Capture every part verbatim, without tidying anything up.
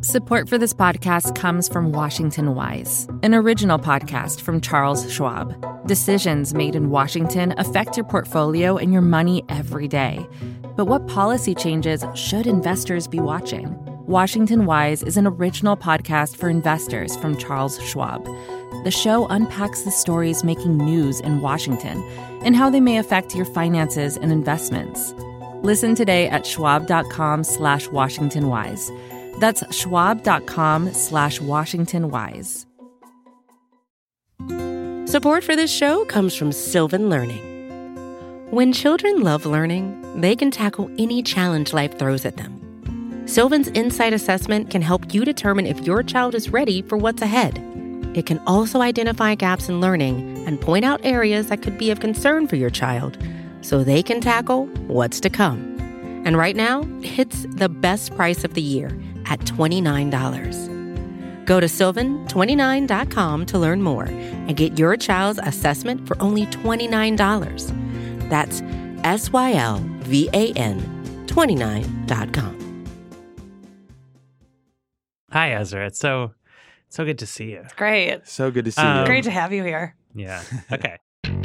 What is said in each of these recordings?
Support for this podcast comes from Washington Wise, an original podcast from Charles Schwab. Decisions made in Washington affect your portfolio and your money every day. But what policy changes should investors be watching? Washington Wise is an original podcast for investors from Charles Schwab. The show unpacks the stories making news in Washington and how they may affect your finances and investments. Listen today at schwab.com slash Washington Wise. That's schwab.com slash Washington Wise. Support for this show comes from Sylvan Learning. When children love learning, they can tackle any challenge life throws at them. Sylvan's Insight Assessment can help you determine if your child is ready for what's ahead. It can also identify gaps in learning and point out areas that could be of concern for your child so they can tackle what's to come. And right now, it's the best price of the year at twenty-nine dollars. Go to sylvan twenty-nine dot com to learn more and get your child's assessment for only twenty-nine dollars. That's S Y L V A N twenty-nine dot com. Hi, Ezra. It's so so good to see you. It's great. So good to see Um, you. Great to have you here. Yeah. Okay.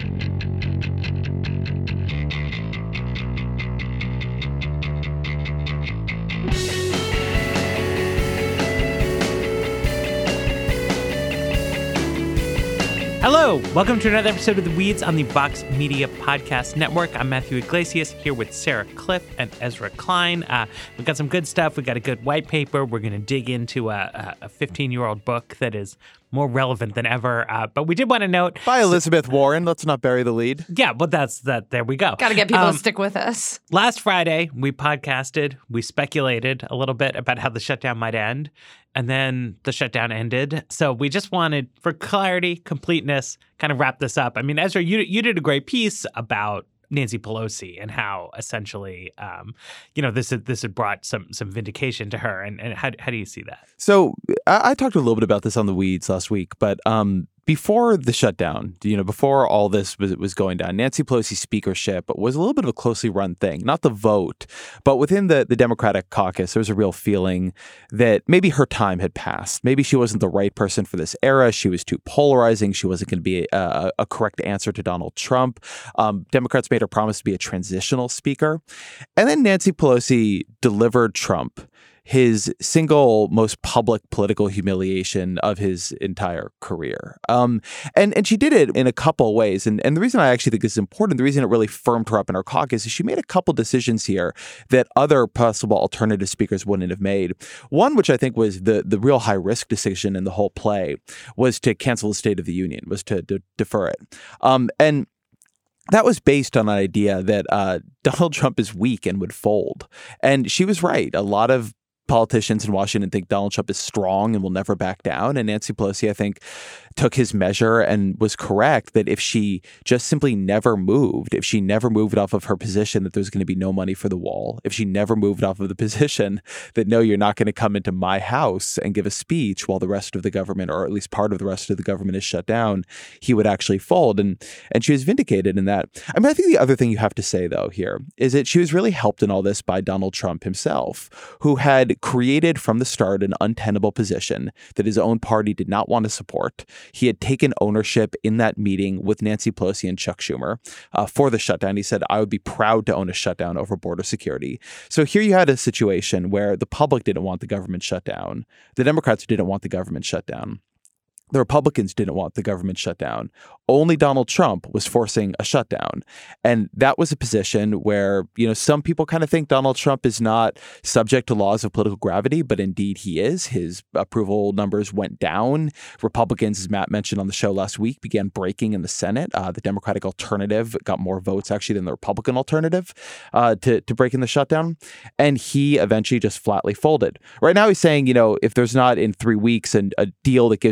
Hello, welcome to another episode of The Weeds on the Vox Media Podcast Network. I'm Matthew Iglesias here with Sarah Cliff and Ezra Klein. Uh, we've got some good stuff. We've got a good white paper. We're going to dig into a fifteen-year-old book that is more relevant than ever. Uh, but we did want to note... By Elizabeth Warren. Let's not bury the lead. Yeah, but that's that. There we go. Got to get people Um, to stick with us. Last Friday, we podcasted, we speculated a little bit about how the shutdown might end, and then the shutdown ended. So we just wanted, for clarity, completeness, kind of wrap this up. I mean, Ezra, you you did a great piece about Nancy Pelosi and how essentially, um, you know, this had, this had brought some some vindication to her. And, and how, how do you see that? So I, I talked a little bit about this on The Weeds last week, but um, before the shutdown, you know, before all this was, was going down, Nancy Pelosi's speakership was a little bit of a closely run thing, not the vote, but within the, the Democratic caucus, there was a real feeling that maybe her time had passed. Maybe she wasn't the right person for this era. She was too polarizing. She wasn't going to be a, a correct answer to Donald Trump. Um, Democrats made her promise to be a transitional speaker. And then Nancy Pelosi delivered Trump his single most public political humiliation of his entire career. Um, and, and she did it in a couple ways. And, and the reason I actually think this is important, the reason it really firmed her up in her caucus is she made a couple decisions here that other possible alternative speakers wouldn't have made. One, which I think was the, the real high risk decision in the whole play, was to cancel the State of the Union, was to, to defer it. Um, and that was based on an idea that uh, Donald Trump is weak and would fold. And she was right. A lot of politicians in Washington think Donald Trump is strong and will never back down. And Nancy Pelosi, I think, took his measure and was correct that if she just simply never moved, if she never moved off of her position that there's going to be no money for the wall, if she never moved off of the position that, no, you're not going to come into my house and give a speech while the rest of the government, or at least part of the rest of the government, is shut down, he would actually fold. And and she was vindicated in that. I mean, I think the other thing you have to say, though, here is that she was really helped in all this by Donald Trump himself, who had created from the start an untenable position that his own party did not want to support. He had taken ownership in that meeting with Nancy Pelosi and Chuck Schumer uh, for the shutdown. He said, I would be proud to own a shutdown over border security. So here you had a situation where the public didn't want the government shut down. The Democrats didn't want the government shut down. The Republicans didn't want the government shut down. Only Donald Trump was forcing a shutdown. And that was a position where, you know, some people kind of think Donald Trump is not subject to laws of political gravity, but indeed he is. His approval numbers went down. Republicans, as Matt mentioned on the show last week, began breaking in the Senate. Uh, the Democratic alternative got more votes actually than the Republican alternative uh, to, to break in the shutdown. And he eventually just flatly folded. Right now he's saying, you know, if there's not in three weeks and a deal that gives him his wall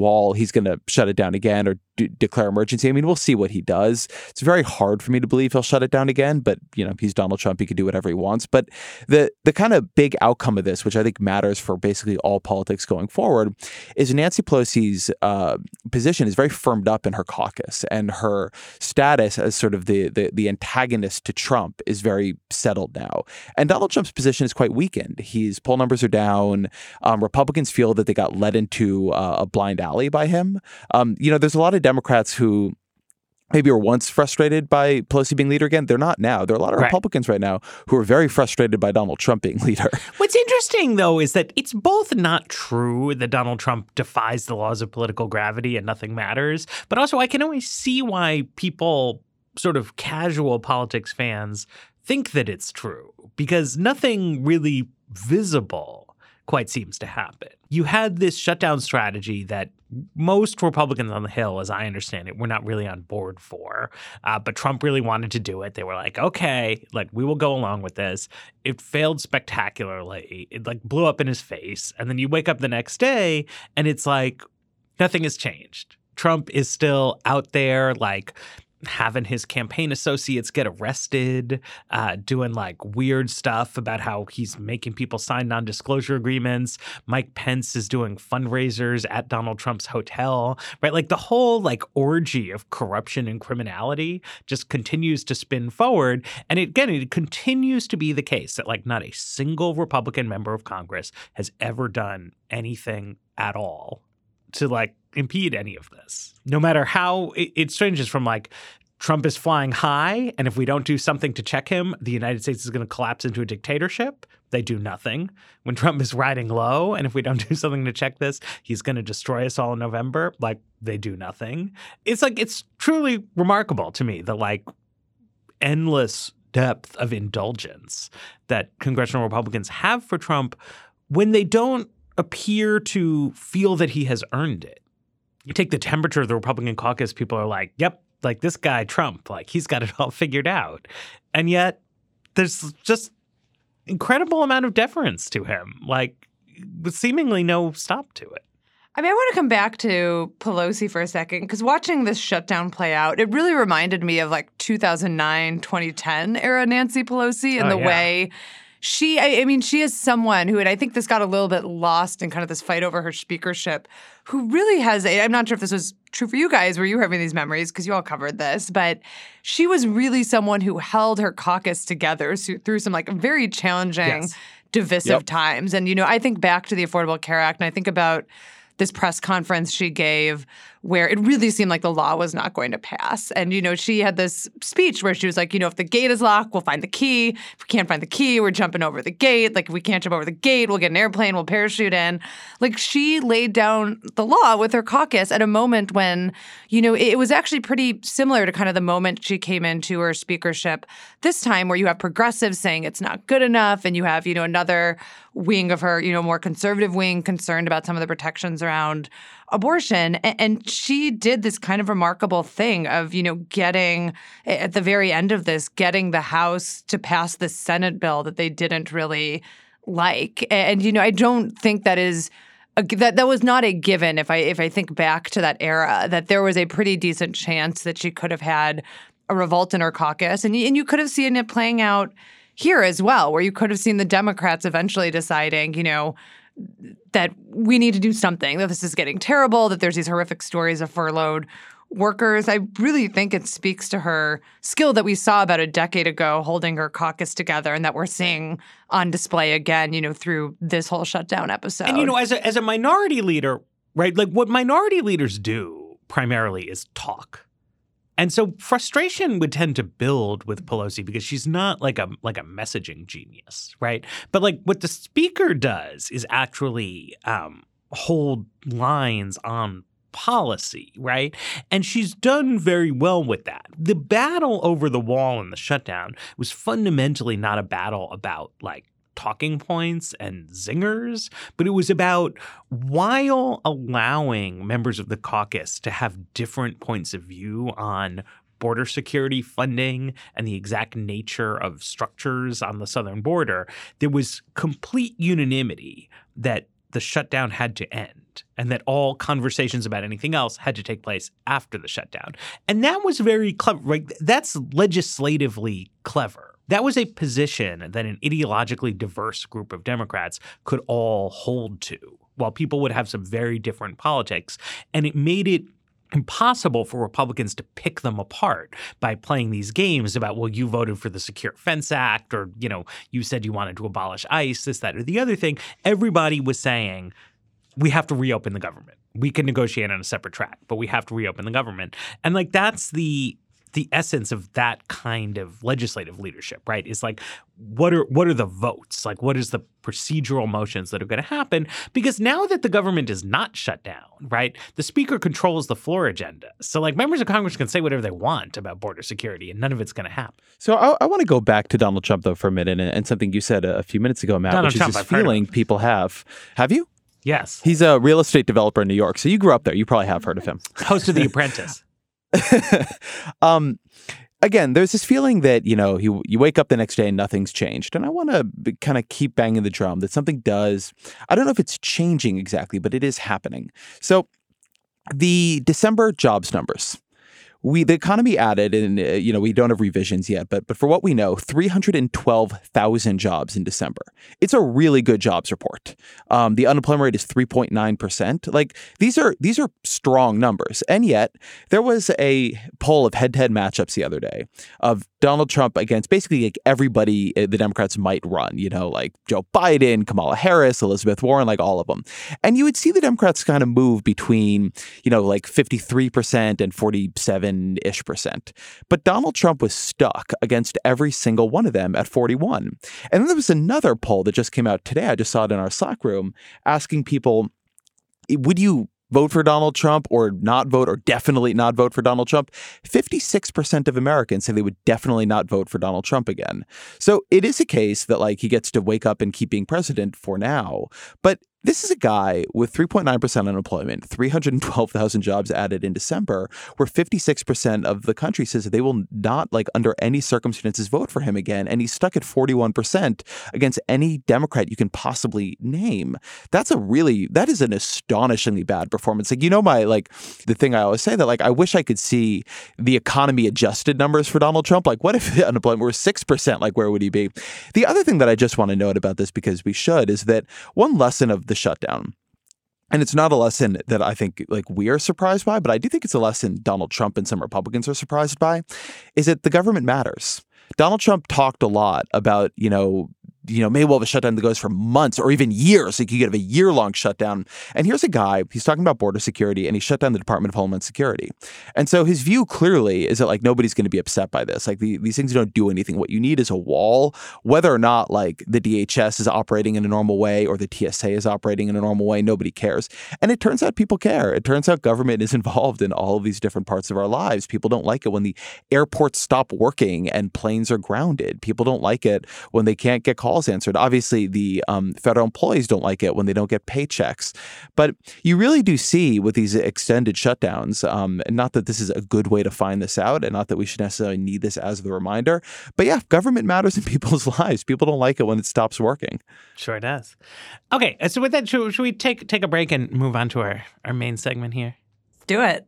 wall, he's going to shut it down again or d- declare emergency. I mean, we'll see what he does. It's very hard for me to believe he'll shut it down again, but, you know, he's Donald Trump. He can do whatever he wants. But the the kind of big outcome of this, which I think matters for basically all politics going forward, is Nancy Pelosi's uh, position is very firmed up in her caucus, and her status as sort of the, the, the antagonist to Trump is very settled now. And Donald Trump's position is quite weakened. His poll numbers are down. Um, Republicans feel that they got led into uh, a blind alley by him. Um, you know, there's a lot of Democrats who maybe were once frustrated by Pelosi being leader again. They're not now. There are a lot of Right. Republicans right now who are very frustrated by Donald Trump being leader. What's interesting, though, is that it's both not true that Donald Trump defies the laws of political gravity and nothing matters, but also I can always see why people, sort of casual politics fans, think that it's true, because nothing really visible quite seems to happen. You had this shutdown strategy that most Republicans on the Hill, as I understand it, were not really on board for. Uh, but Trump really wanted to do it. They were like, okay, like we will go along with this. It failed spectacularly. It like blew up in his face. And then you wake up the next day and it's like nothing has changed. Trump is still out there like having his campaign associates get arrested, uh, doing like weird stuff about how he's making people sign non-disclosure agreements. Mike Pence is doing fundraisers at Donald Trump's hotel, right? Like the whole like orgy of corruption and criminality just continues to spin forward. And it, again, it continues to be the case that like not a single Republican member of Congress has ever done anything at all to like impede any of this. No matter how it, it ranges from like Trump is flying high, and if we don't do something to check him, the United States is going to collapse into a dictatorship. They do nothing. When Trump is riding low, and if we don't do something to check this, he's going to destroy us all in November. Like they do nothing. It's like it's truly remarkable to me the like endless depth of indulgence that congressional Republicans have for Trump when they don't appear to feel that he has earned it. You take the temperature of the Republican caucus, people are like, yep, like this guy, Trump, like he's got it all figured out. And yet there's just incredible amount of deference to him, like with seemingly no stop to it. I mean, I want to come back to Pelosi for a second, because watching this shutdown play out, it really reminded me of like two thousand nine, twenty ten era Nancy Pelosi and Oh, the yeah. way she, I, I mean, she is someone who, and I think this got a little bit lost in kind of this fight over her speakership, who really has, a, I'm not sure if this was true for you guys, were you having these memories, because you all covered this, but she was really someone who held her caucus together so, through some like very challenging, Yes. divisive Yep. times. And, you know, I think back to the Affordable Care Act, and I think about this press conference she gave where it really seemed like the law was not going to pass. And, you know, she had this speech where she was like, you know, if the gate is locked, we'll find the key. If we can't find the key, we're jumping over the gate. Like, if we can't jump over the gate, we'll get an airplane, we'll parachute in. Like, she laid down the law with her caucus at a moment when, you know, it was actually pretty similar to kind of the moment she came into her speakership this time, where you have progressives saying it's not good enough, and you have, you know, another wing of her, you know, more conservative wing concerned about some of the protections around abortion. And she did this kind of remarkable thing of, you know, getting, at the very end of this, getting the House to pass the Senate bill that they didn't really like. And, you know, I don't think that is a, that that was not a given. If I if I think back to that era, that there was a pretty decent chance that she could have had a revolt in her caucus, and and you could have seen it playing out here as well, where you could have seen the Democrats eventually deciding, you know, that we need to do something, that this is getting terrible, that there's these horrific stories of furloughed workers. I really think it speaks to her skill that we saw about a decade ago holding her caucus together, and that we're seeing on display again, you know, through this whole shutdown episode. And, you know, as a, as a minority leader, right, like what minority leaders do primarily is talk. And so frustration would tend to build with Pelosi because she's not like a like a messaging genius, right? But like what the speaker does is actually um, hold lines on policy, right? And she's done very well with that. The battle over the wall and the shutdown was fundamentally not a battle about like talking points and zingers, but it was about, while allowing members of the caucus to have different points of view on border security funding and the exact nature of structures on the southern border, there was complete unanimity that the shutdown had to end. first, and that all conversations about anything else had to take place after the shutdown. And that was very clever, right? That's legislatively clever. That was a position that an ideologically diverse group of Democrats could all hold to, while people would have some very different politics. And it made it impossible for Republicans to pick them apart by playing these games about, well, you voted for the Secure Fence Act, or, you know, you said you wanted to abolish ICE, this, that, or the other thing. Everybody was saying, we have to reopen the government. We can negotiate on a separate track, but we have to reopen the government. And like, that's the the essence of that kind of legislative leadership, right? Is like, what are what are the votes? Like, what is the procedural motions that are going to happen? Because now that the government is not shut down, right, the speaker controls the floor agenda. So like, members of Congress can say whatever they want about border security, and none of it's going to happen. So I, I want to go back to Donald Trump, though, for a minute, and, and something you said a, a few minutes ago, Matt, Donald which Trump, is this I've heard of feeling him. people have. Have you? Yes. He's a real estate developer in New York. So you grew up there. You probably have heard of him. Host of The Apprentice. um, Again, there's this feeling that, you know, you, you wake up the next day and nothing's changed. And I want to kind of keep banging the drum that something does. I don't know if it's changing exactly, but it is happening. So the December jobs numbers. We the economy added, and uh, you know we don't have revisions yet, but but for what we know, three hundred twelve thousand jobs in December. It's a really good jobs report. Um, the unemployment rate is three point nine percent. Like these are these are strong numbers, and yet there was a poll of head-to-head matchups the other day of Donald Trump against basically like everybody the Democrats might run. You know, like Joe Biden, Kamala Harris, Elizabeth Warren, like all of them, and you would see the Democrats kind of move between you know like fifty-three percent and forty-seven ish percent. But Donald Trump was stuck against every single one of them at forty-one. And then there was another poll that just came out today. I just saw it in our Slack room asking people, would you vote for Donald Trump or not vote or definitely not vote for Donald Trump? fifty-six percent of Americans say they would definitely not vote for Donald Trump again. So it is a case that like he gets to wake up and keep being president for now. But this is a guy with three point nine percent unemployment, three hundred twelve thousand jobs added in December, where fifty-six percent of the country says that they will not, like, under any circumstances vote for him again. And he's stuck at forty-one percent against any Democrat you can possibly name. That's a really, that is an astonishingly bad performance. Like, you know, my, like, the thing I always say that, like, I wish I could see the economy adjusted numbers for Donald Trump. Like, what if the unemployment were six percent? Like, where would he be? The other thing that I just want to note about this, because we should, is that one lesson of the shutdown, and it's not a lesson that I think like we are surprised by, but I do think it's a lesson Donald Trump and some Republicans are surprised by, is that the government matters. Donald Trump talked a lot about, you know, you know, maybe we'll have a shutdown that goes for months or even years. Like you could have a year-long shutdown. And here's a guy, he's talking about border security, and he shut down the Department of Homeland Security. And so his view clearly is that like nobody's going to be upset by this. Like the, these things don't do anything. What you need is a wall, whether or not like the D H S is operating in a normal way or the T S A is operating in a normal way. Nobody cares. And it turns out people care. It turns out government is involved in all of these different parts of our lives. People don't like it when the airports stop working and planes are grounded. People don't like it when they can't get calls answered. Obviously, the um, federal employees don't like it when they don't get paychecks. But you really do see with these extended shutdowns, um, and not that this is a good way to find this out, and not that we should necessarily need this as the reminder, but yeah, government matters in people's lives. People don't like it when it stops working. Sure does. Okay, so with that, should, should we take take a break and move on to our, our main segment here? Do it.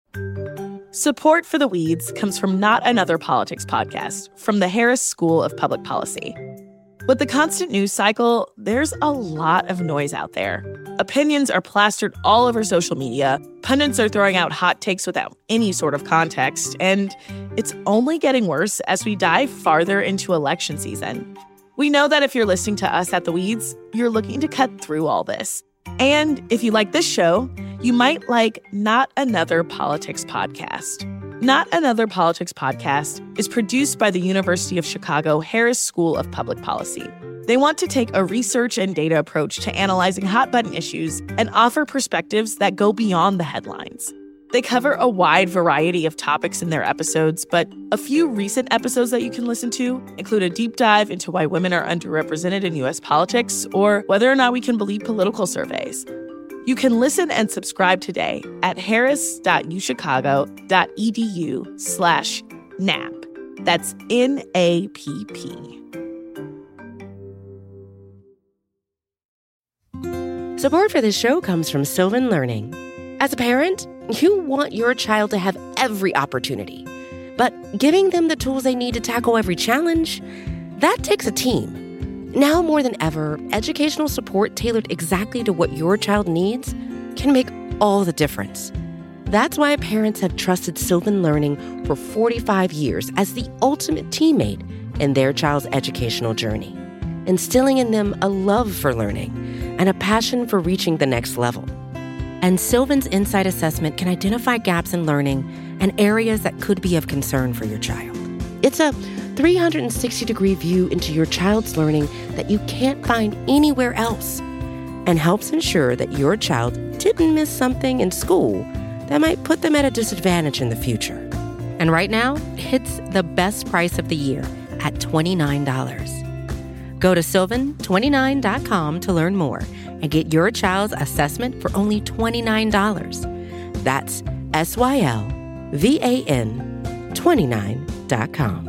Support for The Weeds comes from Not Another Politics podcast from the Harris School of Public Policy. With the constant news cycle, there's a lot of noise out there. Opinions are plastered all over social media, pundits are throwing out hot takes without any sort of context, and it's only getting worse as we dive farther into election season. We know that if you're listening to us at The Weeds, you're looking to cut through all this. And if you like this show, you might like Not Another Politics podcast. Not Another Politics podcast is produced by the University of Chicago Harris School of Public Policy. They want to take a research and data approach to analyzing hot-button issues and offer perspectives that go beyond the headlines. They cover a wide variety of topics in their episodes, but a few recent episodes that you can listen to include a deep dive into why women are underrepresented in U S politics or whether or not we can believe political surveys. You can listen and subscribe today at harris.uchicago.edu slash NAP. That's N A P P. Support for this show comes from Sylvan Learning. As a parent, you want your child to have every opportunity, but giving them the tools they need to tackle every challenge, that takes a team. Now more than ever, educational support tailored exactly to what your child needs can make all the difference. That's why parents have trusted Sylvan Learning for forty-five years as the ultimate teammate in their child's educational journey, instilling in them a love for learning and a passion for reaching the next level. And Sylvan's Insight Assessment can identify gaps in learning and areas that could be of concern for your child. It's a three hundred sixty degree view into your child's learning that you can't find anywhere else, and helps ensure that your child didn't miss something in school that might put them at a disadvantage in the future. And right now, it's the best price of the year at twenty-nine dollars. Go to sylvan twenty-nine dot com to learn more and get your child's assessment for only twenty-nine dollars. That's S Y L V A N twenty-nine dot com.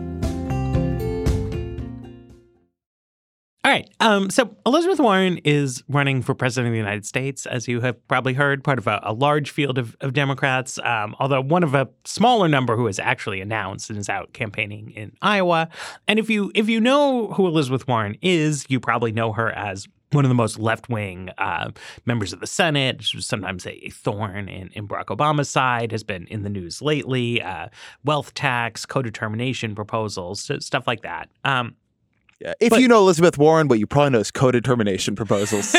All right. Um, so Elizabeth Warren is running for president of the United States, as you have probably heard, part of a, a large field of, of Democrats, um, although one of a smaller number who has actually announced and is out campaigning in Iowa. And if you if you know who Elizabeth Warren is, you probably know her as one of the most left-wing uh, members of the Senate. She was sometimes a thorn in, in Barack Obama's side, has been in the news lately, uh, wealth tax, co-determination proposals, stuff like that. Um Yeah. If But- you know Elizabeth Warren, what you probably know is co-determination proposals.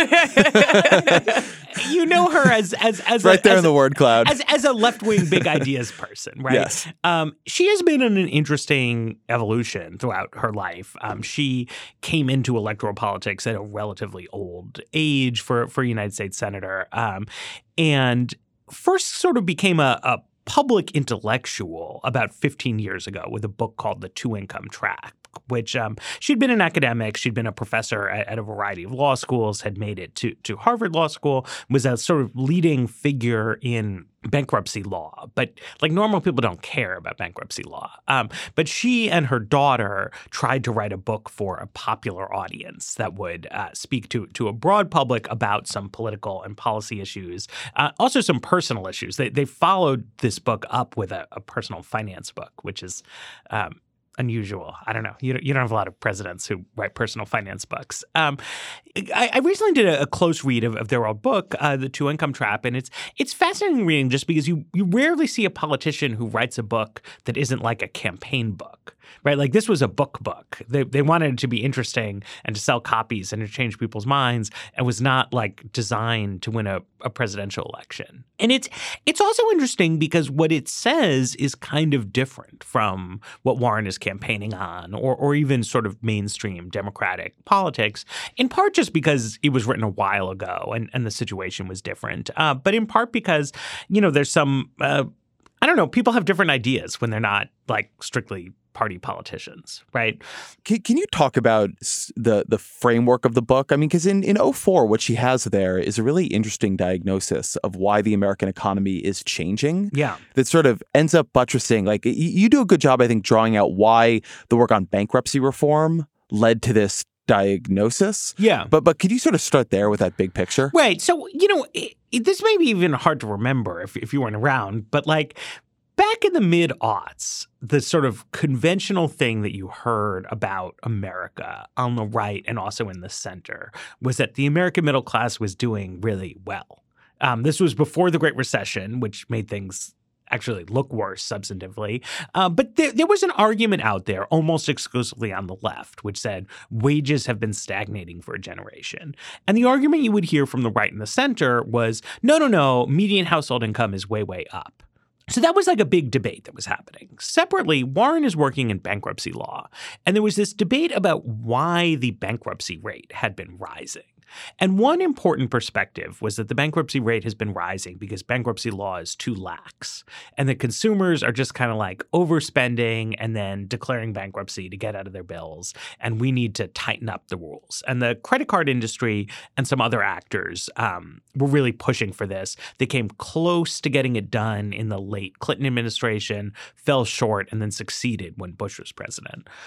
You know her as as as right a, there as in the a, word cloud. as as a left-wing big ideas person, right? Yes. Um, she has been in an interesting evolution throughout her life. Um, she came into electoral politics at a relatively old age for for a United States senator, um, and first sort of became a, a public intellectual about fifteen years ago with a book called The Two-Income Trap, which um, she'd been an academic. She'd been a professor at, at a variety of law schools, had made it to, to Harvard Law School, was a sort of leading figure in bankruptcy law. But like normal people don't care about bankruptcy law. Um, but she and her daughter tried to write a book for a popular audience that would uh, speak to, to a broad public about some political and policy issues, uh, also some personal issues. They, they followed this book up with a, a personal finance book, which is um, unusual. I don't know. You don't, you don't have a lot of presidents who write personal finance books. Um, I, I recently did a, a close read of, of their old book, uh, The Two-Income Trap, and it's it's fascinating reading just because you you rarely see a politician who writes a book that isn't like a campaign book, right? Like this was a book book. They they wanted it to be interesting and to sell copies and to change people's minds, and was not like designed to win a, a presidential election. And it's it's also interesting because what it says is kind of different from what Warren is campaigning on, or or even sort of mainstream Democratic politics, in part just because it was written a while ago and, and the situation was different, uh, but in part because, you know, there's some, uh, I don't know, people have different ideas when they're not like strictly party politicians, right? Can, can you talk about s- the the framework of the book? I mean, because in, in oh four, what she has there is a really interesting diagnosis of why the American economy is changing. Yeah. That sort of ends up buttressing, like, you, you do a good job, I think, drawing out why the work on bankruptcy reform led to this diagnosis. Yeah. But but could you sort of start there with that big picture? Right. So, you know, it, it, this may be even hard to remember if, if you weren't around, but like back in the mid-aughts, the sort of conventional thing that you heard about America on the right and also in the center was that the American middle class was doing really well. Um, this was before the Great Recession, which made things actually look worse substantively. Uh, but there, there was an argument out there almost exclusively on the left, which said wages have been stagnating for a generation. And the argument you would hear from the right and the center was, no, no, no, median household income is way, way up. So that was like a big debate that was happening. Separately, Warren is working in bankruptcy law, and there was this debate about why the bankruptcy rate had been rising. And one important perspective was that the bankruptcy rate has been rising because bankruptcy law is too lax, and that consumers are just kind of like overspending and then declaring bankruptcy to get out of their bills, and we need to tighten up the rules. And the credit card industry and some other actors um, were really pushing for this. They came close to getting it done in the late Clinton administration, fell short, and then succeeded when Bush was president.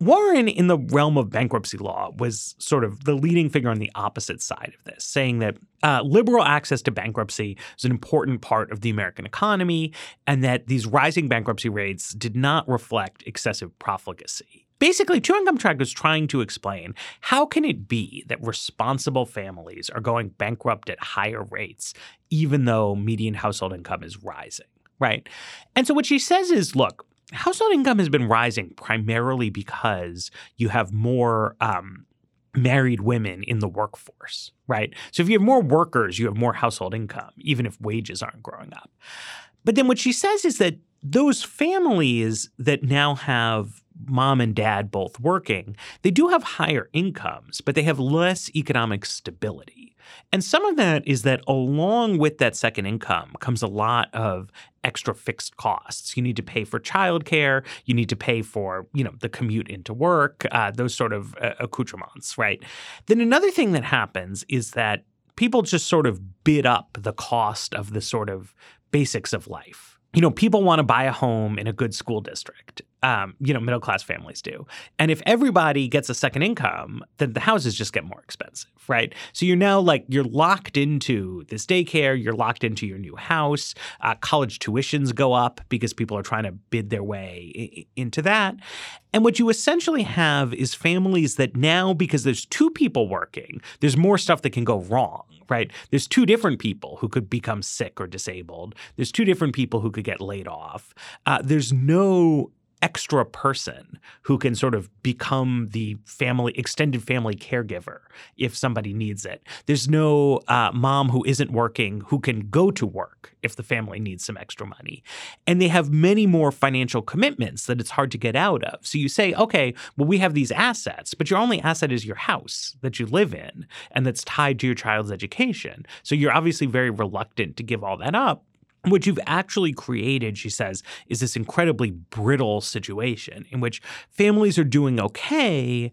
Warren, in the realm of bankruptcy law, was sort of the leading figure on the opposite side of this, saying that uh, liberal access to bankruptcy is an important part of the American economy and that these rising bankruptcy rates did not reflect excessive profligacy. Basically, Two Income Track was trying to explain how can it be that responsible families are going bankrupt at higher rates, even though median household income is rising, right? And so what she says is, look, household income has been rising primarily because you have more um, married women in the workforce, right? So if you have more workers, you have more household income, even if wages aren't growing up. But then what she says is that those families that now have mom and dad both working, they do have higher incomes, but they have less economic stability. And some of that is that along with that second income comes a lot of extra fixed costs. You need to pay for childcare. You need to pay for, you know, the commute into work, uh, those sort of uh, accoutrements, right? Then another thing that happens is that people just sort of bid up the cost of the sort of basics of life. You know, people want to buy a home in a good school district. Um, you know, middle-class families do. And if everybody gets a second income, then the houses just get more expensive, right? So you're now like, you're locked into this daycare, you're locked into your new house, uh, college tuitions go up because people are trying to bid their way I- into that. And what you essentially have is families that now, because there's two people working, there's more stuff that can go wrong, right? There's two different people who could become sick or disabled. There's two different people who could get laid off. Uh, there's no extra person who can sort of become the family, extended family caregiver if somebody needs it. There's no uh, mom who isn't working who can go to work if the family needs some extra money. And they have many more financial commitments that it's hard to get out of. So you say, okay, well, we have these assets, but your only asset is your house that you live in and that's tied to your child's education. So you're obviously very reluctant to give all that up. What you've actually created, she says, is this incredibly brittle situation in which families are doing okay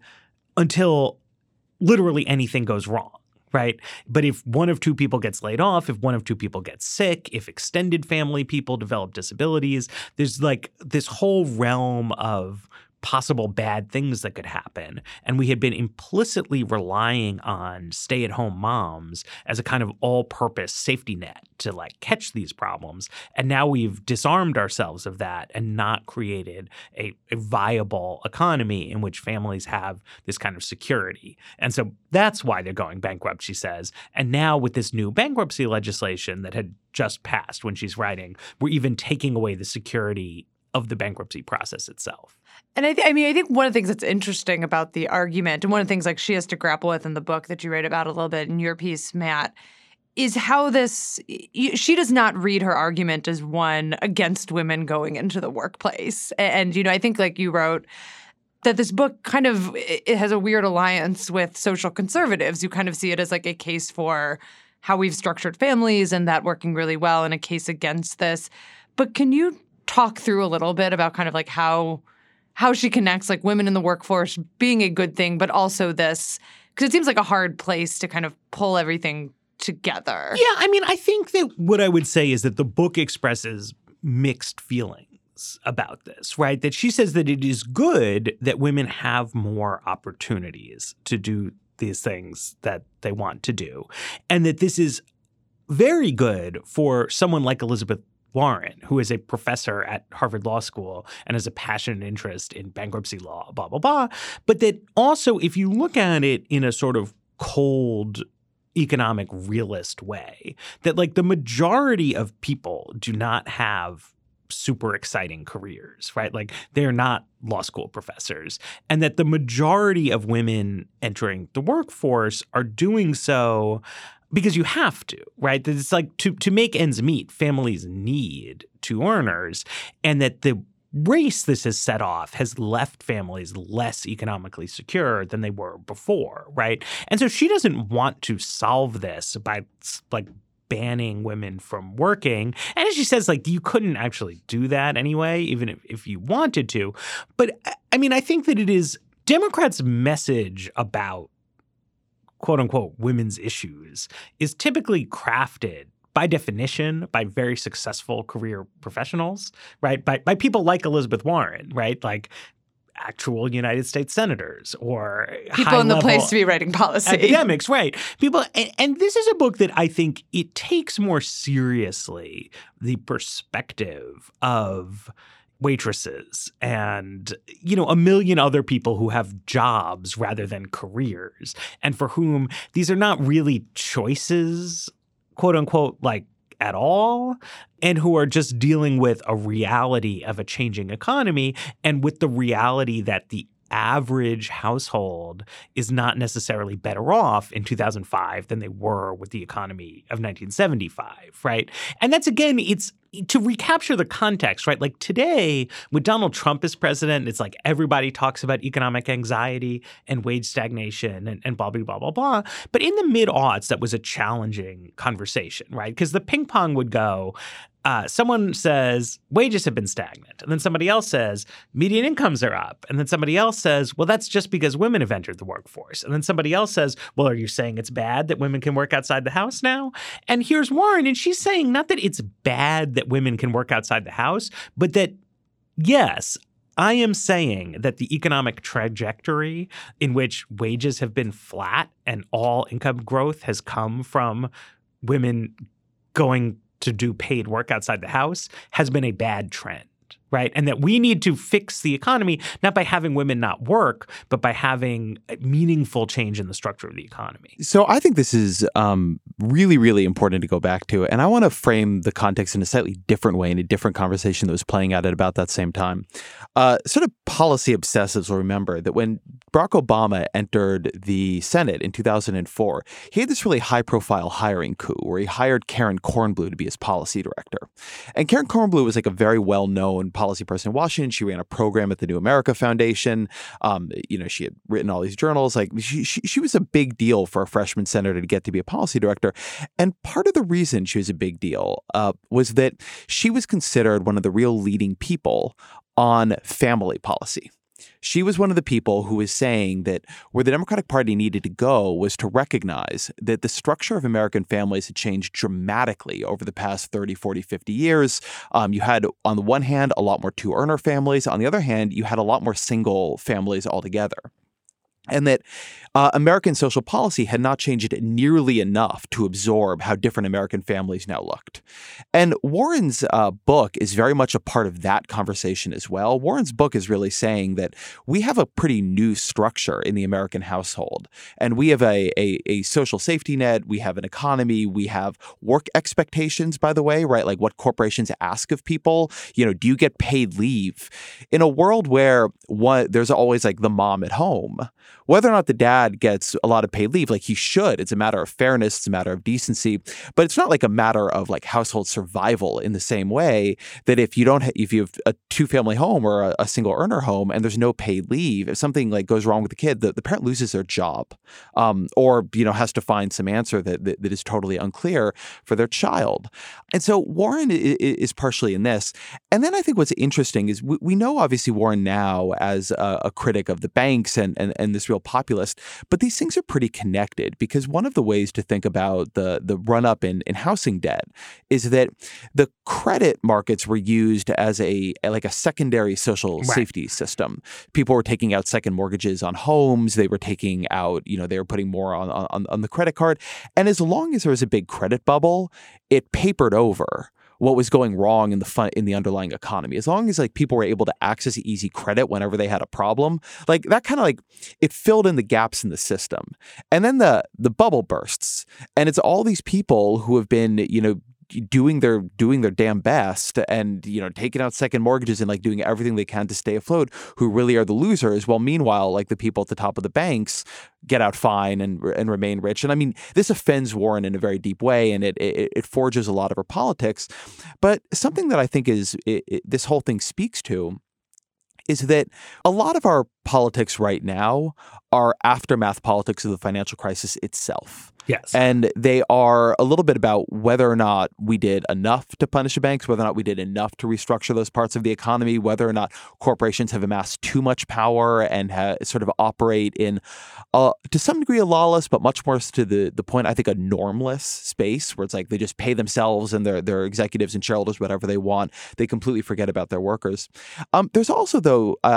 until literally anything goes wrong, right? But if one of two people gets laid off, if one of two people gets sick, if extended family people develop disabilities, there's like this whole realm of possible bad things that could happen. And we had been implicitly relying on stay-at-home moms as a kind of all-purpose safety net to like catch these problems. And now we've disarmed ourselves of that and not created a, a viable economy in which families have this kind of security. And so that's why they're going bankrupt, she says. And now with this new bankruptcy legislation that had just passed when she's writing, we're even taking away the security of the bankruptcy process itself. And I, th- I mean, I think one of the things that's interesting about the argument, and one of the things like she has to grapple with in the book that you write about a little bit in your piece, Matt, is how this, she does not read her argument as one against women going into the workplace. And, you know, I think like you wrote that this book kind of, it has a weird alliance with social conservatives. You kind of see it as like a case for how we've structured families and that working really well, and a case against this. But can you talk through a little bit about kind of like how how she connects like women in the workforce being a good thing, but also this, because it seems like a hard place to kind of pull everything together. Yeah, I mean, I think that what I would say is that the book expresses mixed feelings about this, right? That she says that it is good that women have more opportunities to do these things that they want to do, and that this is very good for someone like Elizabeth Warren, who is a professor at Harvard Law School and has a passionate interest in bankruptcy law, blah, blah, blah. But that also, if you look at it in a sort of cold economic realist way, that like the majority of people do not have super exciting careers, right? Like they're not law school professors, and that the majority of women entering the workforce are doing so because you have to, right? That it's like to, to make ends meet, families need two earners, and that the race this has set off has left families less economically secure than they were before, right? And so she doesn't want to solve this by like banning women from working. And as she says, like, you couldn't actually do that anyway, even if, if you wanted to. But I mean, I think that it is Democrats' message about quote unquote women's issues is typically crafted by definition by very successful career professionals, right? By by people like Elizabeth Warren, right? Like actual United States senators or people in the high-level place to be writing policy. Academics, right. People, and, and this is a book that I think it takes more seriously the perspective of waitresses and, you know, a million other people who have jobs rather than careers, and for whom these are not really choices, quote unquote, like at all, and who are just dealing with a reality of a changing economy and with the reality that the average household is not necessarily better off in two thousand five than they were with the economy of nineteen seventy-five, right? And that's, again, it's to recapture the context, right? Like today, with Donald Trump as president, it's like everybody talks about economic anxiety and wage stagnation and, and blah, blah, blah, blah, blah. But in the mid-aughts, that was a challenging conversation, right? Because the ping pong would go, Uh, someone says wages have been stagnant, and then somebody else says median incomes are up, and then somebody else says, well, that's just because women have entered the workforce, and then somebody else says, well, are you saying it's bad that women can work outside the house now? And here's Warren, and she's saying not that it's bad that women can work outside the house, but that, yes, I am saying that the economic trajectory in which wages have been flat and all income growth has come from women going to do paid work outside the house has been a bad trend, right? And that we need to fix the economy, not by having women not work, but by having a meaningful change in the structure of the economy. So I think this is um, really, really important to go back to. And I want to frame the context in a slightly different way, in a different conversation that was playing out at about that same time. Uh, sort of policy obsessives will remember that when Barack Obama entered the Senate in two thousand four, he had this really high-profile hiring coup where he hired Karen Kornbluh to be his policy director. And Karen Kornbluh was like a very well-known policy person in Washington. She ran a program at the New America Foundation. Um, you know, she had written all these journals. Like she, she, she was a big deal for a freshman senator to get to be a policy director. And part of the reason she was a big deal uh, was that she was considered one of the real leading people on family policy. She was one of the people who was saying that where the Democratic Party needed to go was to recognize that the structure of American families had changed dramatically over the past thirty, forty, fifty years. Um, you had, on the one hand, a lot more two-earner families. On the other hand, you had a lot more single families altogether. And that uh, American social policy had not changed nearly enough to absorb how different American families now looked. And Warren's uh, book is very much a part of that conversation as well. Warren's book is really saying that we have a pretty new structure in the American household. And we have a, a, a social safety net. We have an economy. We have work expectations, by the way, right? Like what corporations ask of people. You know, do you get paid leave? In a world where one, there's always like the mom at home, whether or not the dad gets a lot of paid leave, like he should, it's a matter of fairness, it's a matter of decency, but it's not like a matter of like household survival in the same way that if you don't, ha- if you have a two-family home or a, a single earner home and there's no paid leave, if something like goes wrong with the kid, the, the parent loses their job, um, or you know has to find some answer that, that that is totally unclear for their child. And so Warren is, is partially in this. And then I think what's interesting is we, we know obviously Warren now as a, a critic of the banks and and, and this real populist, but these things are pretty connected because one of the ways to think about the the run up in, in housing debt is that the credit markets were used as a like a secondary social right. safety system. People were taking out second mortgages on homes. They were taking out, you know, they were putting more on on, on the credit card. And as long as there was a big credit bubble, it papered over what was going wrong in the fun, in the underlying economy. As long as like people were able to access easy credit whenever they had a problem, like that kind of like it filled in the gaps in the system. And then the the bubble bursts, and it's all these people who have been, you know, doing their doing their damn best and, you know, taking out second mortgages and like doing everything they can to stay afloat, who really are the losers. While meanwhile, like the people at the top of the banks get out fine and and remain rich. And I mean, this offends Warren in a very deep way, and it it, it forges a lot of her politics. But something that I think is it, it, this whole thing speaks to is that a lot of our politics right now are aftermath politics of the financial crisis itself. Yes. And they are a little bit about whether or not we did enough to punish the banks, whether or not we did enough to restructure those parts of the economy, whether or not corporations have amassed too much power and ha- sort of operate in, uh, to some degree, a lawless, but much more to the, the point, I think, a normless space where it's like they just pay themselves and their, their executives and shareholders whatever they want. They completely forget about their workers. Um, there's also, though, uh,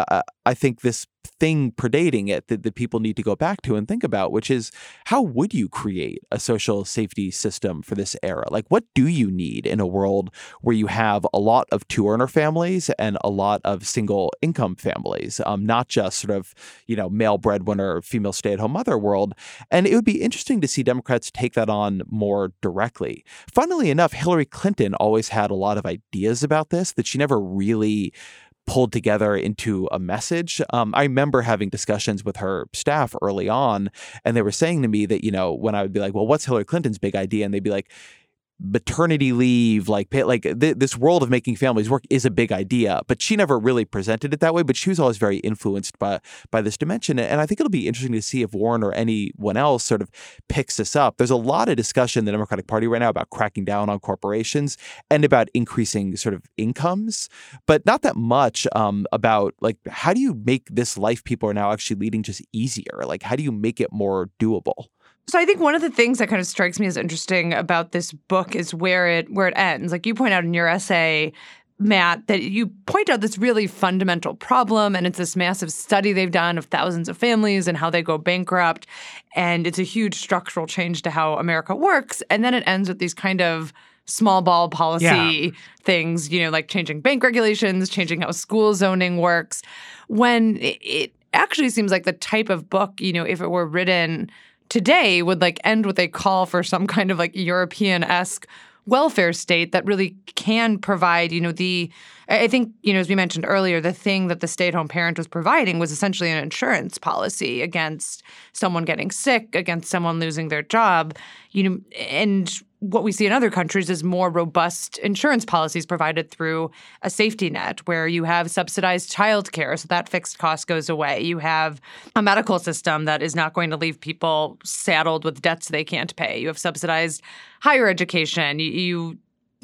I think, this thing predating it that, that people need to go back to and think about, which is, how would you create a social safety system for this era? Like, what do you need in a world where you have a lot of two-earner families and a lot of single-income families, um, not just sort of, you know, male breadwinner, female stay-at-home mother world? And it would be interesting to see Democrats take that on more directly. Funnily enough, Hillary Clinton always had a lot of ideas about this that she never really pulled together into a message. Um, I remember having discussions with her staff early on, and they were saying to me that, you know, when I would be like, well, what's Hillary Clinton's big idea? And they'd be like, maternity leave, like pay, like th- this world of making families work is a big idea, but she never really presented it that way. But she was always very influenced by by this dimension, and I think it'll be interesting to see if Warren or anyone else sort of picks this up. There's a lot of discussion in the Democratic Party right now about cracking down on corporations and about increasing sort of incomes, but not that much um, about like, how do you make this life people are now actually leading just easier? Like, how do you make it more doable? So I think one of the things that kind of strikes me as interesting about this book is where it where it ends. Like you point out in your essay, Matt, that you point out this really fundamental problem, and it's this massive study they've done of thousands of families and how they go bankrupt, and it's a huge structural change to how America works. And then it ends with these kind of small ball policy yeah. things, you know, like changing bank regulations, changing how school zoning works, when it, it actually seems like the type of book, you know, if it were written today, would like end with a call for some kind of like European-esque welfare state that really can provide, you know, the, I think, you know, as we mentioned earlier, the thing that the stay-at-home parent was providing was essentially an insurance policy against someone getting sick, against someone losing their job, you know, and what we see in other countries is more robust insurance policies provided through a safety net where you have subsidized childcare, so that fixed cost goes away. You have a medical system that is not going to leave people saddled with debts they can't pay. You have subsidized higher education. You, you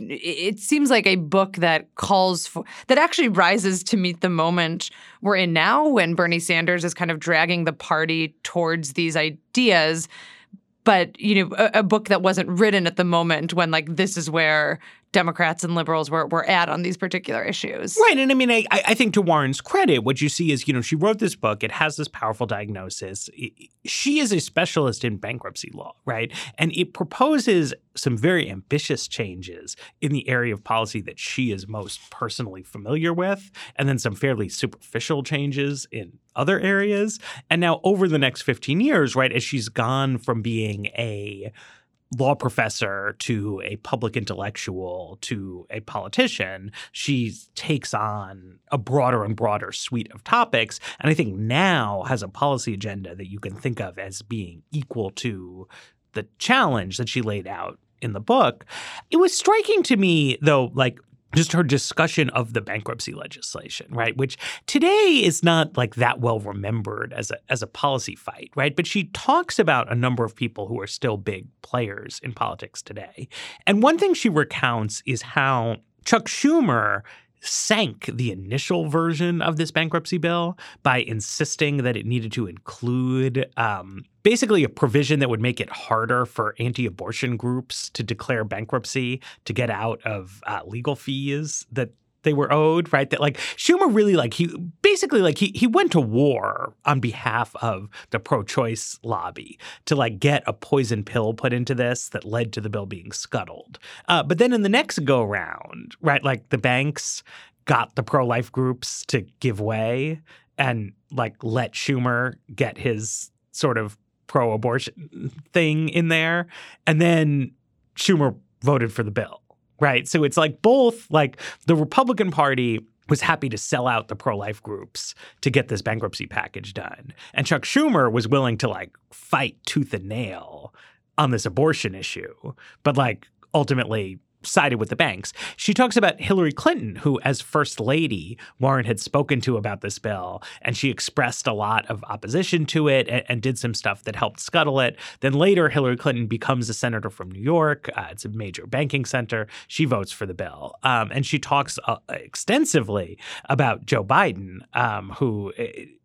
it seems like a book that calls for that actually rises to meet the moment we're in now, when Bernie Sanders is kind of dragging the party towards these ideas. But, you know, a, a book that wasn't written at the moment when, like, this is where Democrats and liberals were were at on these particular issues. Right. And I mean, I, I think to Warren's credit, what you see is, you know, she wrote this book. It has this powerful diagnosis. She is a specialist in bankruptcy law, right? And it proposes some very ambitious changes in the area of policy that she is most personally familiar with, and then some fairly superficial changes in other areas. And now over the next fifteen years, right, as she's gone from being a law professor to a public intellectual to a politician, she takes on a broader and broader suite of topics. And I think now has a policy agenda that you can think of as being equal to the challenge that she laid out in the book. It was striking to me, though, like, just her discussion of the bankruptcy legislation, right, which today is not like that well remembered as a as a policy fight, right? But she talks about a number of people who are still big players in politics today. And one thing she recounts is how Chuck Schumer sank the initial version of this bankruptcy bill by insisting that it needed to include um, basically a provision that would make it harder for anti-abortion groups to declare bankruptcy to get out of uh, legal fees that they were owed, right? That like Schumer really like he basically like he he went to war on behalf of the pro-choice lobby to like get a poison pill put into this that led to the bill being scuttled. Uh, but then in the next go round, right, like the banks got the pro-life groups to give way and like let Schumer get his sort of pro-abortion thing in there, and then Schumer voted for the bill. Right. So it's like both like the Republican Party was happy to sell out the pro-life groups to get this bankruptcy package done. And Chuck Schumer was willing to like fight tooth and nail on this abortion issue, but like ultimately sided with the banks. She talks about Hillary Clinton, who as first lady, Warren had spoken to about this bill, and she expressed a lot of opposition to it and, and did some stuff that helped scuttle it. Then later, Hillary Clinton becomes a senator from New York. Uh, it's a major banking center. She votes for the bill. Um, and she talks uh, extensively about Joe Biden, um, who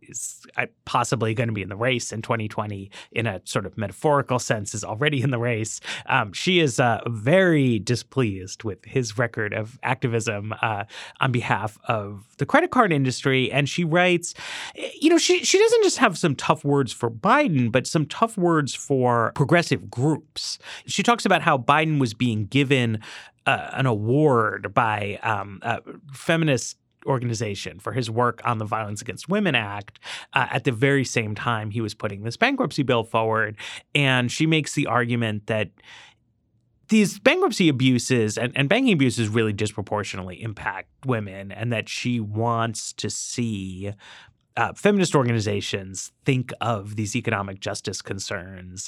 is possibly going to be in the race in twenty twenty in a sort of metaphorical sense, is already in the race. Um, she is uh, very displeased with his record of activism uh, on behalf of the credit card industry. And she writes, you know, she, she doesn't just have some tough words for Biden, but some tough words for progressive groups. She talks about how Biden was being given uh, an award by um, a feminist organization for his work on the Violence Against Women Act uh, at the very same time he was putting this bankruptcy bill forward. And she makes the argument that these bankruptcy abuses and, and banking abuses really disproportionately impact women, and that she wants to see uh, feminist organizations think of these economic justice concerns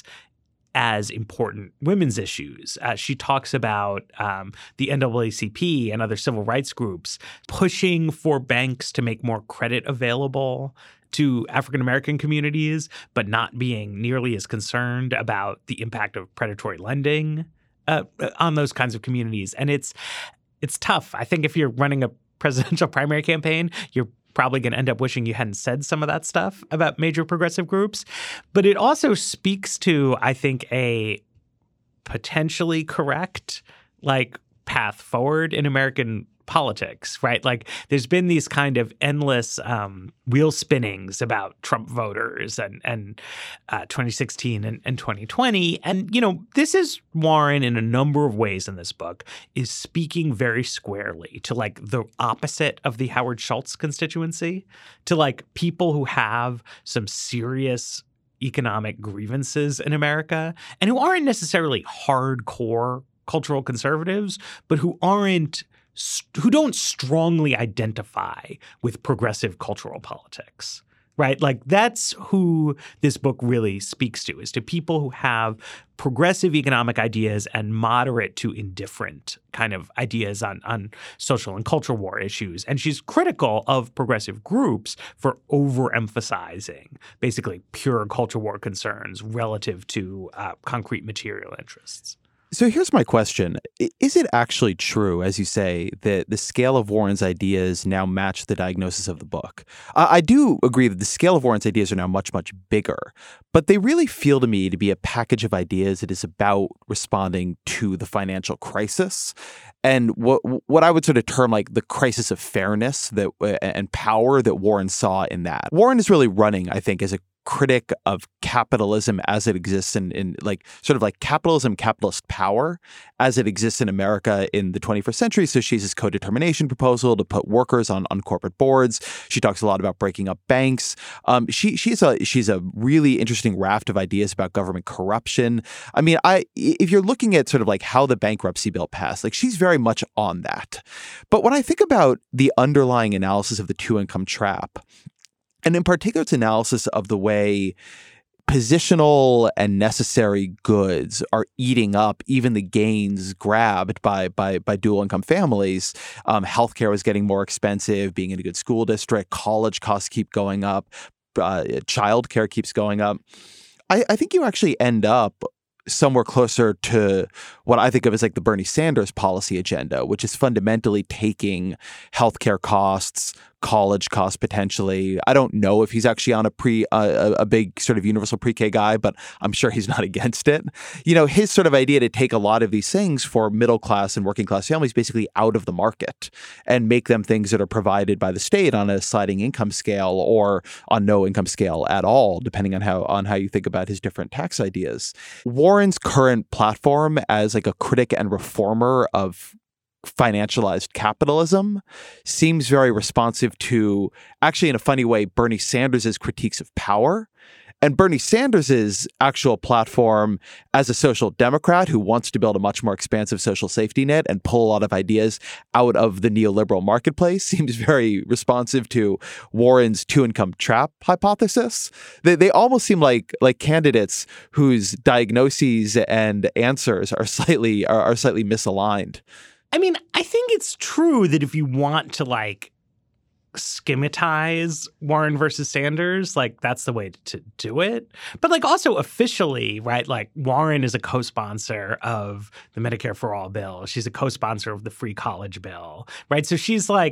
as important women's issues. Uh, she talks about um, the N double A C P and other civil rights groups pushing for banks to make more credit available to African-American communities, but not being nearly as concerned about the impact of predatory lending uh, on those kinds of communities. And it's it's tough. I think if you're running a presidential primary campaign, you're probably going to end up wishing you hadn't said some of that stuff about major progressive groups. But it also speaks to, I think, a potentially correct, like, path forward in American politics, right? Like, there's been these kind of endless um, wheel spinnings about Trump voters and and uh, twenty sixteen and, and twenty twenty. And, you know, this is Warren in a number of ways in this book is speaking very squarely to, like, the opposite of the Howard Schultz constituency, to, like, people who have some serious economic grievances in America and who aren't necessarily hardcore cultural conservatives, but who aren't who don't strongly identify with progressive cultural politics, right? Like, that's who this book really speaks to, is to people who have progressive economic ideas and moderate to indifferent kind of ideas on, on social and cultural war issues. And she's critical of progressive groups for overemphasizing basically pure culture war concerns relative to uh, concrete material interests. So here's my question. Is it actually true, as you say, that the scale of Warren's ideas now match the diagnosis of the book? I do agree that the scale of Warren's ideas are now much, much bigger, but they really feel to me to be a package of ideas that is about responding to the financial crisis and what what I would sort of term like the crisis of fairness that and power that Warren saw in that. Warren is really running, I think, as a critic of capitalism as it exists in, in like sort of like capitalism, capitalist power as it exists in America in the twenty-first century. So she has this co-determination proposal to put workers on, on corporate boards. She talks a lot about breaking up banks. Um, she she's a she's a really interesting raft of ideas about government corruption. I mean, I if you're looking at sort of like how the bankruptcy bill passed, like she's very much on that. But when I think about the underlying analysis of the two-income trap, and in particular, its analysis of the way positional and necessary goods are eating up even the gains grabbed by by by dual income families. Um, healthcare is getting more expensive. Being in a good school district, college costs keep going up. Uh, childcare keeps going up. I, I think you actually end up somewhere closer to what I think of as like the Bernie Sanders policy agenda, which is fundamentally taking healthcare costs, college costs potentially. I don't know if he's actually on a pre uh, a big sort of universal pre-K guy, but I'm sure he's not against it. You know, his sort of idea to take a lot of these things for middle class and working class families basically out of the market and make them things that are provided by the state on a sliding income scale or on no income scale at all, depending on how on how you think about his different tax ideas. Warren's current platform as like a critic and reformer of financialized capitalism seems very responsive to, actually in a funny way, Bernie Sanders' critiques of power. And Bernie Sanders' actual platform as a social democrat who wants to build a much more expansive social safety net and pull a lot of ideas out of the neoliberal marketplace seems very responsive to Warren's two-income trap hypothesis. They, they almost seem like like candidates whose diagnoses and answers are slightly are, are slightly misaligned. I mean, I think it's true that if you want to, like, schematize Warren versus Sanders, like, that's the way to do it. But, like, also officially, right, like, Warren is a co-sponsor of the Medicare for All bill. She's a co-sponsor of the free college bill, right? So she's, like,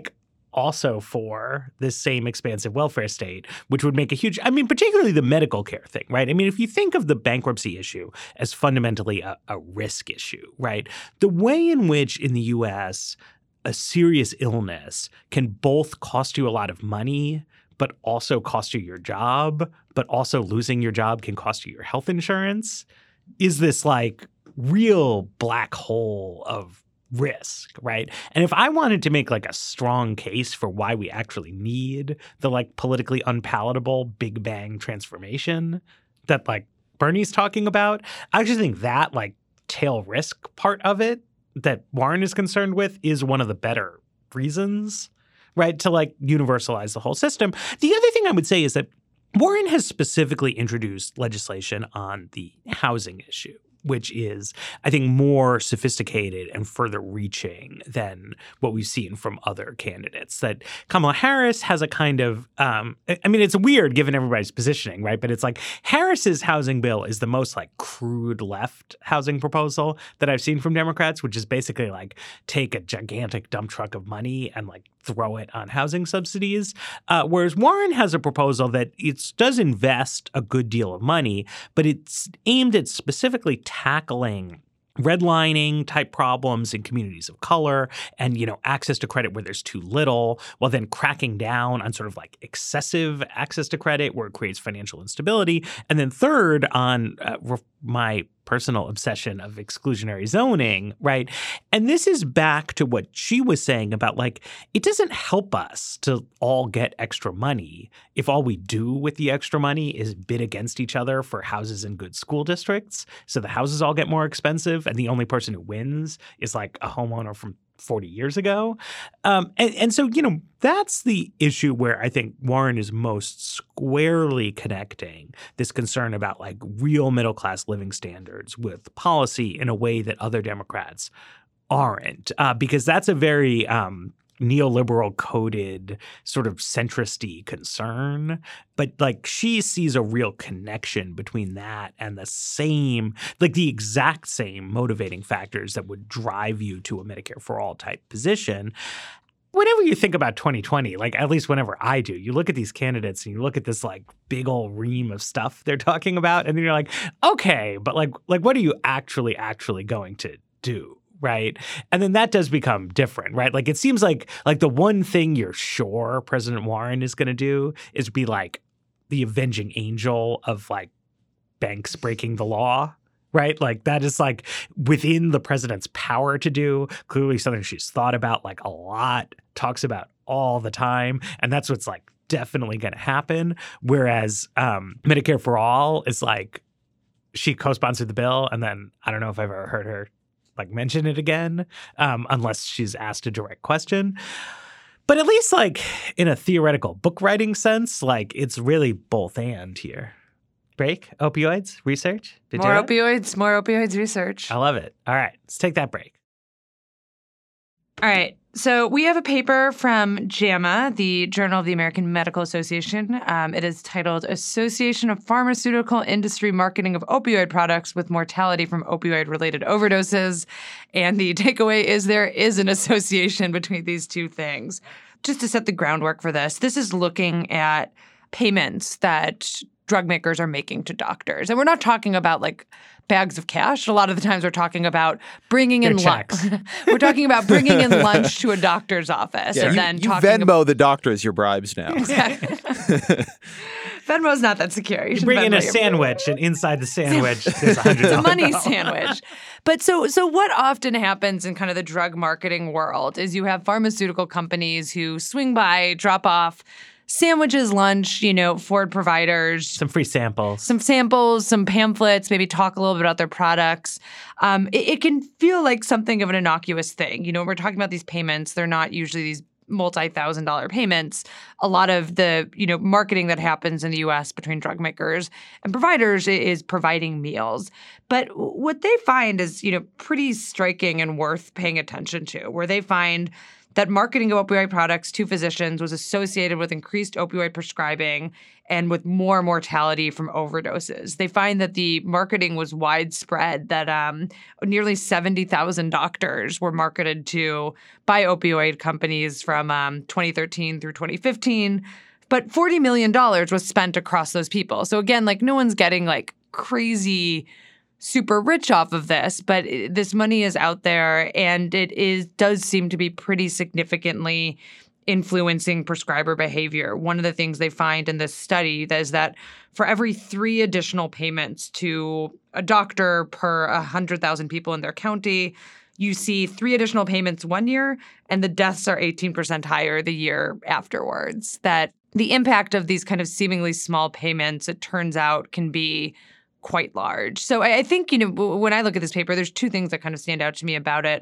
also for this same expansive welfare state, which would make a huge, I mean, particularly the medical care thing, right? I mean, if you think of the bankruptcy issue as fundamentally a, a risk issue, right? The way in which in the U S a serious illness can both cost you a lot of money, but also cost you your job, but also losing your job can cost you your health insurance, is this like real black hole of risk, right? And if I wanted to make like a strong case for why we actually need the like politically unpalatable Big Bang transformation that like Bernie's talking about, I actually think that like tail risk part of it that Warren is concerned with is one of the better reasons, right, to like universalize the whole system. The other thing I would say is that Warren has specifically introduced legislation on the housing issue, which is, I think, more sophisticated and further reaching than what we've seen from other candidates. That Kamala Harris has a kind of, um, I mean, it's weird given everybody's positioning, right? But it's like Harris's housing bill is the most like crude left housing proposal that I've seen from Democrats, which is basically like take a gigantic dump truck of money and like throw it on housing subsidies. Uh, whereas Warren has a proposal that it does invest a good deal of money, but it's aimed at specifically tackling redlining type problems in communities of color and, you know, access to credit where there's too little, while then cracking down on sort of like excessive access to credit where it creates financial instability. And then third, on uh, my personal obsession of exclusionary zoning, right? And this is back to what she was saying about like, it doesn't help us to all get extra money if all we do with the extra money is bid against each other for houses in good school districts. So the houses all get more expensive and the only person who wins is like a homeowner from forty years ago. Um, and, and so, you know, that's the issue where I think Warren is most squarely connecting this concern about like real middle class living standards with policy in a way that other Democrats aren't, uh, because that's a very um, neoliberal coded sort of centrist-y concern. But like she sees a real connection between that and the same, like the exact same motivating factors that would drive you to a Medicare for all type position. Whenever you think about twenty twenty, like at least whenever I do, you look at these candidates and you look at this like big old ream of stuff they're talking about, and then you're like, okay, but like, like what are you actually, actually going to do? Right. And then that does become different, right? Like it seems like like the one thing you're sure President Warren is going to do is be like the avenging angel of like banks breaking the law. Right. Like that is like within the president's power to do. Clearly something she's thought about like a lot, talks about all the time. And that's what's like definitely going to happen. Whereas um, Medicare for All is like she co-sponsored the bill. And then I don't know if I've ever heard her like mention it again, um, unless she's asked a direct question. But at least like in a theoretical book writing sense, like it's really both and here. Break, opioids, research. Did more you do opioids, more opioids research. I love it. All right, let's take that break. All right. So we have a paper from JAMA, the Journal of the American Medical Association. Um, it is titled Association of Pharmaceutical Industry Marketing of Opioid Products with Mortality from Opioid-Related Overdoses. And the takeaway is there is an association between these two things. Just to set the groundwork for this, this is looking at payments that drug makers are making to doctors. And we're not talking about like bags of cash. A lot of the times we're talking about bringing in lunch. We're talking about bringing in lunch to a doctor's office. Yeah, and you, then you talking Venmo about- the doctors your bribes now. Exactly. Venmo's not that secure. You, You bring in Venmo a your- sandwich, and inside the sandwich, there's a hundred It's a dollars. money sandwich. But so so what often happens in kind of the drug marketing world is you have pharmaceutical companies who swing by, drop off sandwiches, lunch, you know, for providers. Some free samples. Some samples, some pamphlets, maybe talk a little bit about their products. Um, it, it can feel like something of an innocuous thing. You know, when we're talking about these payments, they're not usually these multi-thousand dollar payments. A lot of the, you know, marketing that happens in the U S between drug makers and providers is providing meals. But what they find is, you know, pretty striking and worth paying attention to, where they find that marketing of opioid products to physicians was associated with increased opioid prescribing and with more mortality from overdoses. They find that the marketing was widespread, that um, nearly seventy thousand doctors were marketed to by opioid companies from um, twenty thirteen through twenty fifteen. But forty million dollars was spent across those people. So again, like no one's getting like crazy super rich off of this, but this money is out there and it is does seem to be pretty significantly influencing prescriber behavior. One of the things they find in this study is that for every three additional payments to a doctor per one hundred thousand people in their county, you see three additional payments one year, and the deaths are eighteen percent higher the year afterwards. That the impact of these kind of seemingly small payments, it turns out, can be quite large. So I think, you know, when I look at this paper, there's two things that kind of stand out to me about it.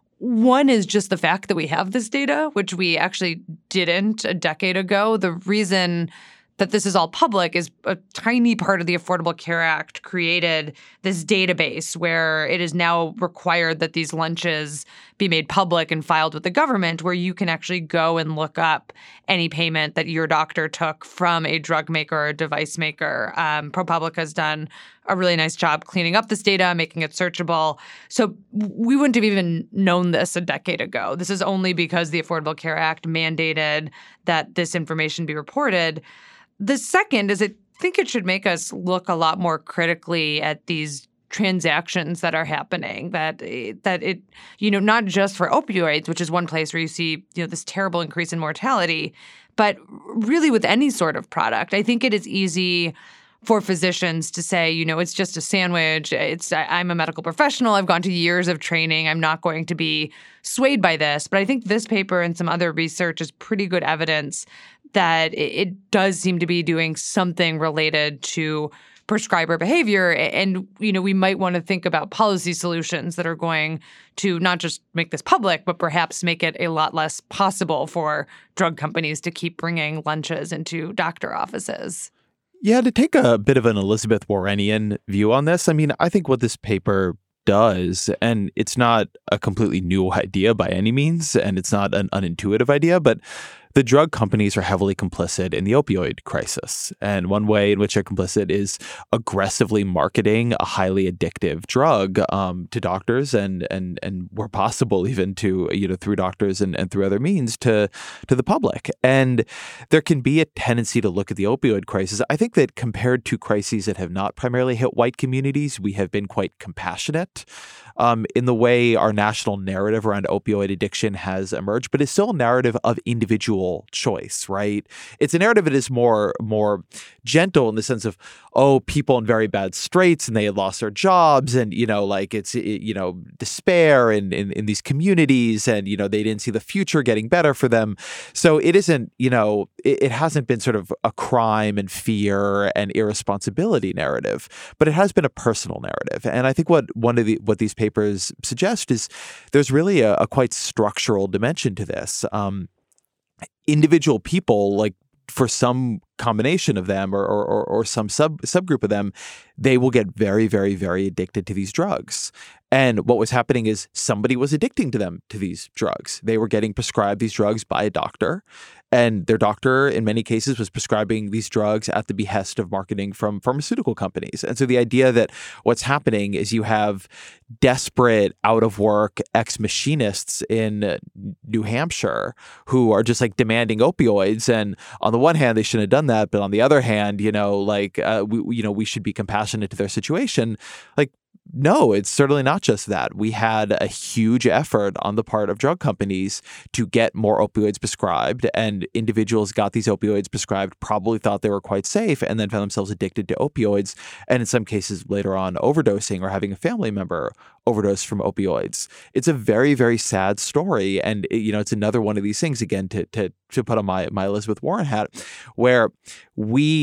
One is just the fact that we have this data, which we actually didn't a decade ago. The reason that this is all public is a tiny part of the Affordable Care Act created this database where it is now required that these lunches be made public and filed with the government, where you can actually go and look up any payment that your doctor took from a drug maker or a device maker. Um, ProPublica has done a really nice job cleaning up this data, making it searchable. So we wouldn't have even known this a decade ago. This is only because the Affordable Care Act mandated that this information be reported. The second is I think it should make us look a lot more critically at these transactions that are happening, that that it, you know, not just for opioids, which is one place where you see, you know, this terrible increase in mortality, but really with any sort of product. I think it is easy for physicians to say, you know, it's just a sandwich. It's I'm a medical professional. I've gone to years of training. I'm not going to be swayed by this. But I think this paper and some other research is pretty good evidence that it does seem to be doing something related to prescriber behavior. And, you know, we might want to think about policy solutions that are going to not just make this public, but perhaps make it a lot less possible for drug companies to keep bringing lunches into doctor offices. Yeah, to take a bit of an Elizabeth Warrenian view on this, I mean, I think what this paper does, and it's not a completely new idea by any means, and it's not an unintuitive idea, but the drug companies are heavily complicit in the opioid crisis. And one way in which they're complicit is aggressively marketing a highly addictive drug um, to doctors and and and where possible even to, you know, through doctors and, and through other means to to the public. And there can be a tendency to look at the opioid crisis. I think that compared to crises that have not primarily hit white communities, we have been quite compassionate um, in the way our national narrative around opioid addiction has emerged, but it's still a narrative of individual choice, right? It's a narrative that is more more gentle in the sense of, oh, people in very bad straits and they had lost their jobs and, you know, like it's, it, you know, despair in, in, in these communities and, you know, they didn't see the future getting better for them. So it isn't, you know, it, it hasn't been sort of a crime and fear and irresponsibility narrative, but it has been a personal narrative. And I think what one of the, what these papers suggest is there's really a, a quite structural dimension to this. Um, individual people, like for some combination of them or, or, or some sub subgroup of them, they will get very, very, very addicted to these drugs. And what was happening is somebody was addicting to them, to these drugs. They were getting prescribed these drugs by a doctor. And their doctor, in many cases, was prescribing these drugs at the behest of marketing from pharmaceutical companies. And so the idea that what's happening is you have desperate, out-of-work ex-machinists in New Hampshire who are just like demanding opioids. And on the one hand, they shouldn't have done that. But on the other hand, you know, like, uh, we, you know, we should be compassionate to their situation. Like, no, it's certainly not just that. We had a huge effort on the part of drug companies to get more opioids prescribed, and individuals got these opioids prescribed, probably thought they were quite safe, and then found themselves addicted to opioids, and in some cases later on overdosing or having a family member overdose from opioids. It's a very, very sad story, and you know, it's another one of these things, again, to to to put on my my Elizabeth Warren hat, where we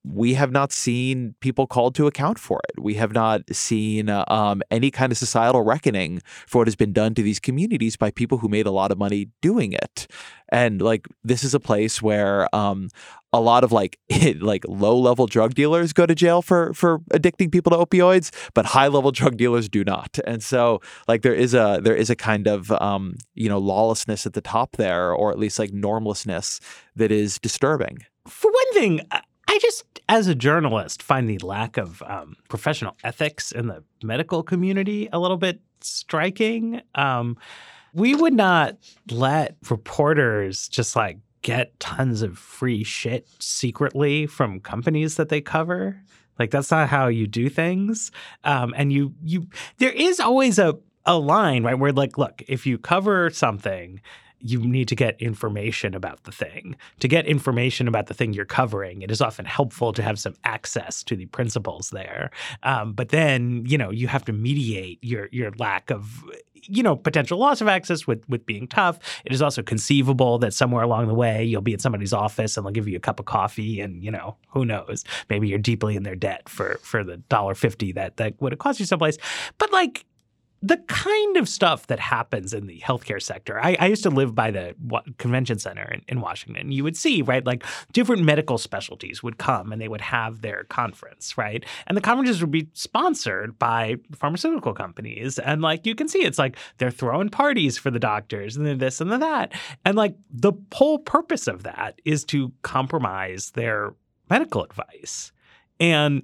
we have not seen people called to account for it. We have not seen uh, um, any kind of societal reckoning for what has been done to these communities by people who made a lot of money doing it. And like, this is a place where um, a lot of like like low level drug dealers go to jail for for addicting people to opioids, but high level drug dealers do not. And so like there is a there is a kind of um, you know lawlessness at the top there, or at least like normlessness that is disturbing. For one thing, I just, as a journalist, find the lack of um, professional ethics in the medical community a little bit striking. Um, we would not let reporters just like get tons of free shit secretly from companies that they cover. Like, that's not how you do things. Um, and you, you, there is always a, a line, right, where like, look, if you cover something, you need to get information about the thing. To get information about the thing you're covering, it is often helpful to have some access to the principles there. Um, but then, you know, you have to mediate your your lack of, you know, potential loss of access with, with being tough. It is also conceivable that somewhere along the way, you'll be at somebody's office and they'll give you a cup of coffee and, you know, who knows, maybe you're deeply in their debt for, for the one dollar fifty that, that would have cost you someplace. But like, the kind of stuff that happens in the healthcare sector, I, I used to live by the convention center in, in Washington. You would see, right, like different medical specialties would come and they would have their conference, right? And the conferences would be sponsored by pharmaceutical companies. And like, you can see it's like they're throwing parties for the doctors and then this and then that. And like the whole purpose of that is to compromise their medical advice. And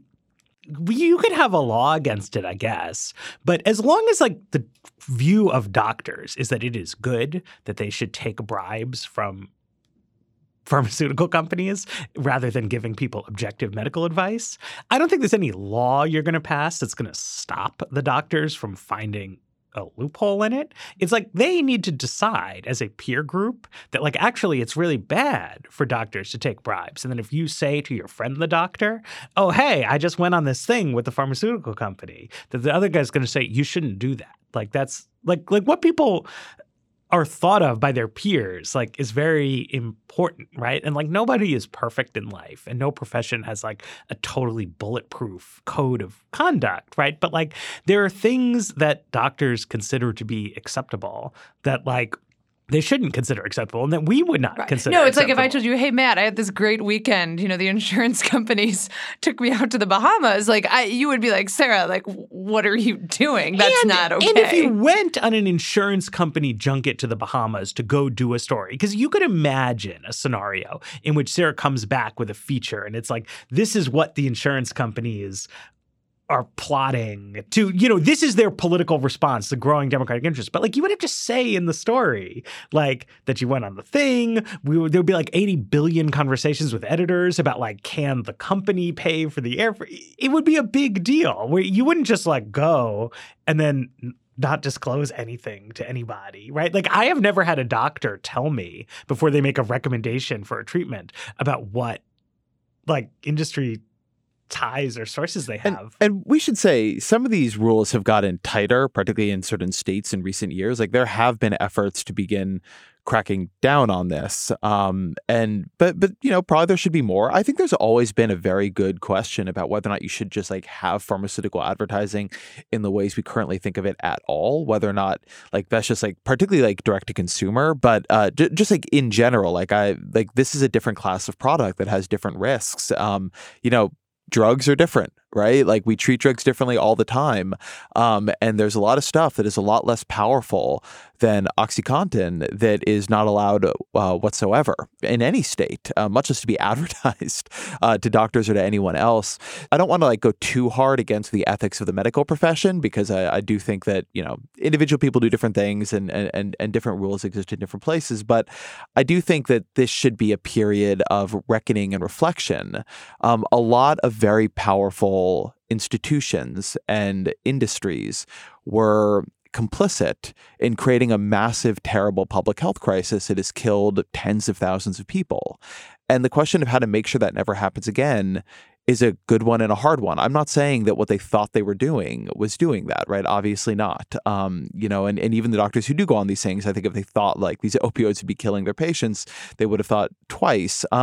you could have a law against it, I guess. But as long as like the view of doctors is that it is good that they should take bribes from pharmaceutical companies rather than giving people objective medical advice, I don't think there's any law you're going to pass that's going to stop the doctors from finding a loophole in it. It's like they need to decide as a peer group that like actually it's really bad for doctors to take bribes. And then if you say to your friend the doctor, oh, hey, I just went on this thing with the pharmaceutical company, that the other guy's going to say you shouldn't do that. Like that's like like what people are thought of by their peers, like, is very important, right? And like nobody is perfect in life and no profession has like a totally bulletproof code of conduct, right? But like there are things that doctors consider to be acceptable that like they shouldn't consider acceptable and that we would not right. consider No, it's acceptable. like if I told you, hey, Matt, I had this great weekend. You know, the insurance companies took me out to the Bahamas. Like, I, you would be like, Sarah, like, what are you doing? That's and, not okay. And if you went on an insurance company junket to the Bahamas to go do a story, because you could imagine a scenario in which Sarah comes back with a feature and it's like, this is what the insurance company is are plotting to, you know, this is their political response to growing Democratic interest. But like you would have to say in the story, like that you went on the thing. We would, there would be like eighty billion conversations with editors about like, can the company pay for the air? It would be a big deal where you wouldn't just like go and then not disclose anything to anybody, right? Like I have never had a doctor tell me before they make a recommendation for a treatment about what like industry ties or sources they have. And, and we should say some of these rules have gotten tighter, particularly in certain states in recent years. Like there have been efforts to begin cracking down on this. Um, and but but you know, probably there should be more. I think there's always been a very good question about whether or not you should just like have pharmaceutical advertising in the ways we currently think of it at all, whether or not like that's just like particularly like direct to consumer, but uh, j- just like in general, like I like this is a different class of product that has different risks. Um, you know, drugs are different, right? Like we treat drugs differently all the time. Um, and there's a lot of stuff that is a lot less powerful than OxyContin that is not allowed uh, whatsoever in any state, uh, much less to be advertised uh, to doctors or to anyone else. I don't want to like go too hard against the ethics of the medical profession because I, I do think that, you know, individual people do different things and, and, and different rules exist in different places. But I do think that this should be a period of reckoning and reflection. Um, a lot of very powerful institutions and industries were complicit in creating a massive, terrible public health crisis that has killed tens of thousands of people. And the question of how to make sure that never happens again is a good one and a hard one. I'm not saying that what they thought they were doing was doing that, right? Obviously not. Um, you know, and, and even the doctors who do go on these things, I think if they thought like these opioids would be killing their patients, they would have thought twice. Um,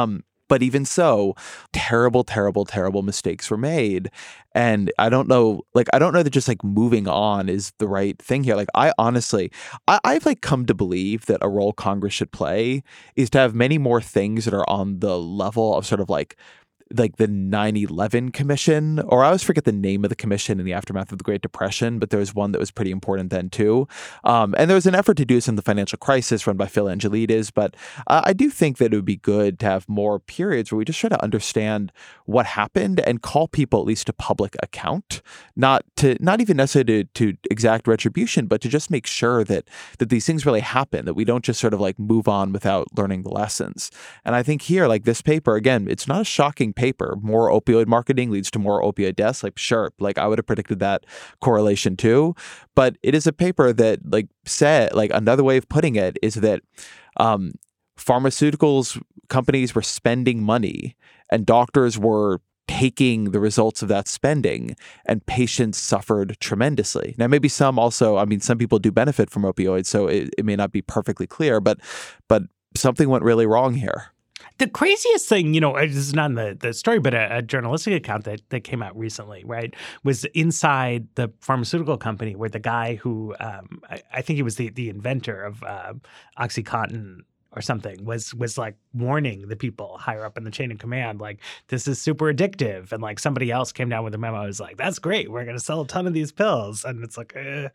But even so, terrible, terrible, terrible mistakes were made. And I don't know, like, I don't know that just like moving on is the right thing here. Like, I honestly, I, I've like come to believe that a role Congress should play is to have many more things that are on the level of sort of like, like the nine eleven Commission, or I always forget the name of the commission in the aftermath of the Great Depression, but there was one that was pretty important then too. Um, and there was an effort to do this in the financial crisis run by Phil Angelides, but uh, I do think that it would be good to have more periods where we just try to understand what happened and call people at least to public account, not to not even necessarily to, to exact retribution, but to just make sure that that these things really happen, that we don't just sort of like move on without learning the lessons. And I think here, like this paper, again, it's not a shocking paper. More opioid marketing leads to more opioid deaths. Like, sure, like I would have predicted that correlation too. But it is a paper that like said, like another way of putting it is that um, pharmaceuticals companies were spending money and doctors were taking the results of that spending, and patients suffered tremendously. Now, maybe some also, I mean, some people do benefit from opioids, so it, it may not be perfectly clear, but but something went really wrong here. The craziest thing, you know, this is not in the, the story, but a, a journalistic account that, that came out recently, right, was inside the pharmaceutical company where the guy who, um, I, I think he was the, the inventor of uh, OxyContin or something, was was like warning the people higher up in the chain of command, like, this is super addictive. And like somebody else came down with a memo. I was like, that's great. We're going to sell a ton of these pills. And it's like, uh,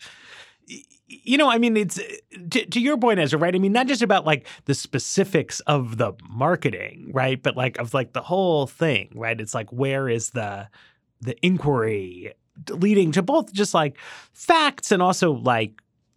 you know, I mean, it's to, to your point, Ezra, right? I mean, not just about like the specifics of the marketing, right? But like of like the whole thing, right? It's like, where is the the inquiry leading to both just like facts and also like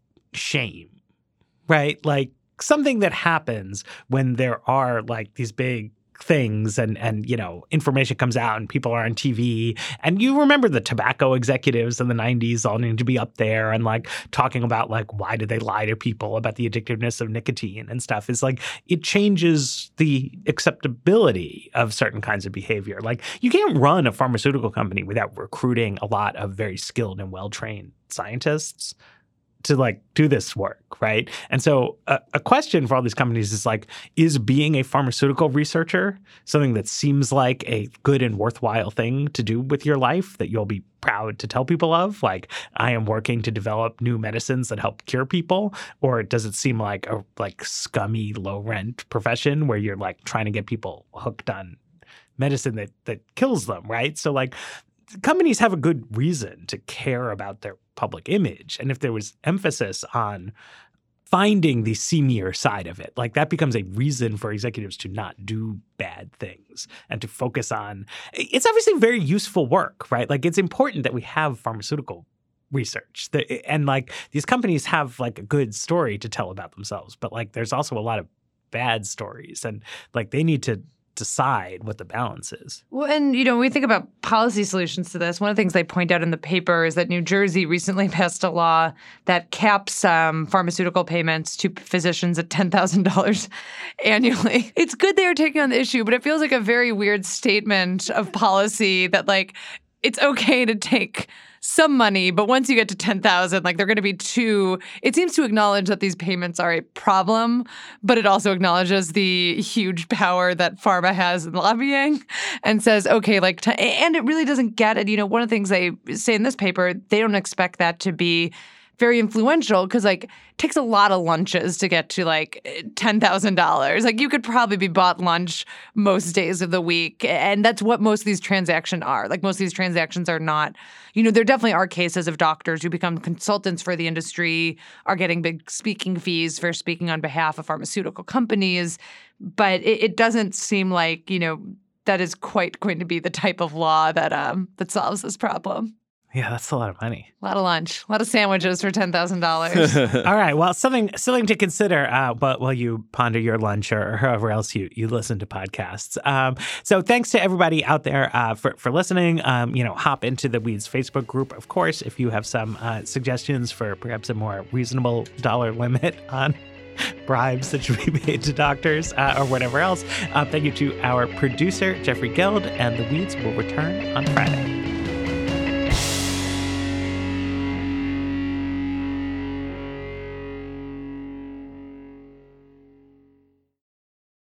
shame, right? Like something that happens when there are like these big things and, and, you know, information comes out and people are on T V. And you remember the tobacco executives in the nineties all needing to be up there and like talking about like, why did they lie to people about the addictiveness of nicotine and stuff? It's like, it changes the acceptability of certain kinds of behavior. Like, you can't run a pharmaceutical company without recruiting a lot of very skilled and well-trained scientists to like do this work, right? And so uh, a question for all these companies is like, is being a pharmaceutical researcher something that seems like a good and worthwhile thing to do with your life that you'll be proud to tell people of? Like, I am working to develop new medicines that help cure people? Or does it seem like a like scummy, low rent profession where you're like trying to get people hooked on medicine that that kills them, right? So like, companies have a good reason to care about their public image. And if there was emphasis on finding the seamier side of it, like that becomes a reason for executives to not do bad things and to focus on, it's obviously very useful work, right? Like, it's important that we have pharmaceutical research that, and like these companies have like a good story to tell about themselves, but like there's also a lot of bad stories, and like they need to decide what the balance is. Well, and, you know, when we think about policy solutions to this, one of the things they point out in the paper is that New Jersey recently passed a law that caps um, pharmaceutical payments to physicians at ten thousand dollars annually. It's good they're taking on the issue, but it feels like a very weird statement of policy that, like, it's okay to take some money, but once you get to ten thousand, like they're going to be too, it seems to acknowledge that these payments are a problem, but it also acknowledges the huge power that pharma has in lobbying and says, okay, like, to, and it really doesn't get it. You know, one of the things they say in this paper, they don't expect that to be very influential because, like, it takes a lot of lunches to get to, like, ten thousand dollars. Like, you could probably be bought lunch most days of the week. And that's what most of these transactions are. Like, most of these transactions are not, you know, there definitely are cases of doctors who become consultants for the industry, are getting big speaking fees for speaking on behalf of pharmaceutical companies. But it, it doesn't seem like, you know, that is quite going to be the type of law that um that solves this problem. Yeah, that's a lot of money. A lot of lunch, a lot of sandwiches for ten thousand dollars. All right. Well, something something to consider uh, but while you ponder your lunch or, or however else you, you listen to podcasts. Um, so thanks to everybody out there uh, for, for listening. Um, you know, hop into the Weeds Facebook group, of course, if you have some uh, suggestions for perhaps a more reasonable dollar limit on bribes that should be paid to doctors uh, or whatever else. Uh, thank you to our producer, Jeffrey Geld, and the Weeds will return on Friday.